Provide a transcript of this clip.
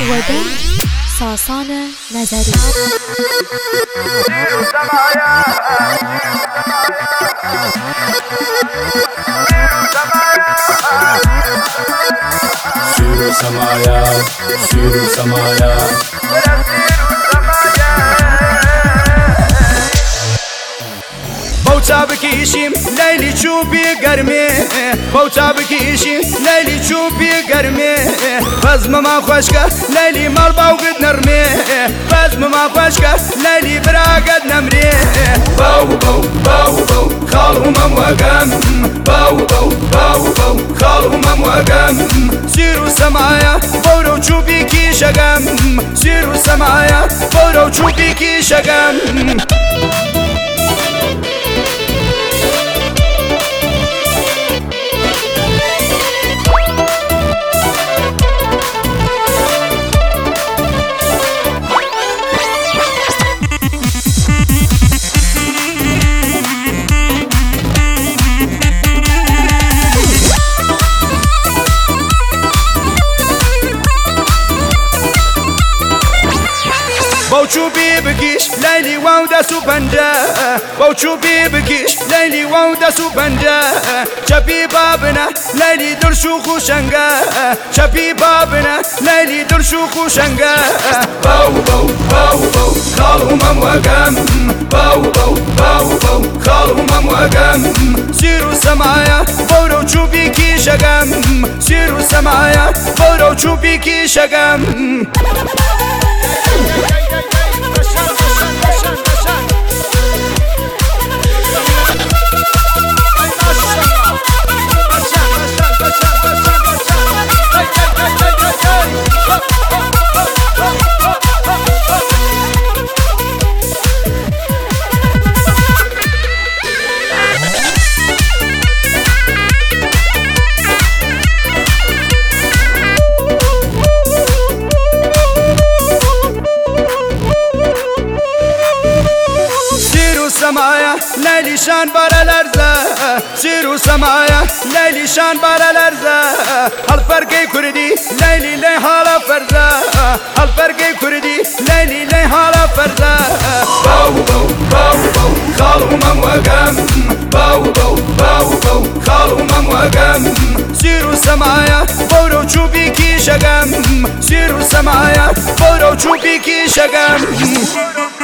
ودن ساسان نظری شیرو سمایا شیرو سمایا بوچا بکیشیم لیلی چوبی گرمی بوچا بکیشیم لیلی چوبی گرمی بزم ما خوش که لیلی مال باوگد نرمی بزم ما خوش که لیلی براگد نمری باو باو باو باو خالهم وقم باو باو باو باو خالهم وقم سیرو سمایا برو چوبی کی شگم سیرو سمایا برو چوبی کی شگم بوچوبی بکیش لیلی واو دستو پنجه بوچوبی بکیش لیلی واو دستو پنجه چپی بابنا لیلی درشو خوشنگه چپی بابنا لیلی درشو خوشنگه باو باو باو باو خالهم وقم باو باو باو باو خالهم وقم سیرو سمایا برو چوبی کی شگم سیرو سمایا برو چوبی کی شگم سمایا لیلی شان بارا لرزه سیرو سمایا لیلی شان بارا لرزه هل فرقی کردی لیلی لی حالا فرزه هل فرقی کردی لیلی لی حالا فرزه باو باو باو باو خالهم وقم باو باو باو باو خالهم وقم سیرو سمایا برو چوبی کی شگم سیرو سمایا برو چوبی کی شگم